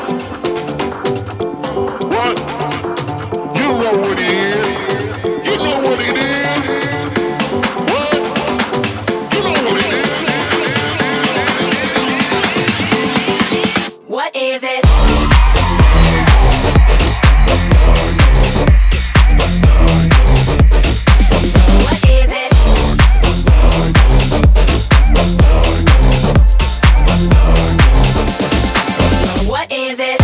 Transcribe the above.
What? You know what it is. You know what it is. What? You know what it is. What is it? What is it? What is it?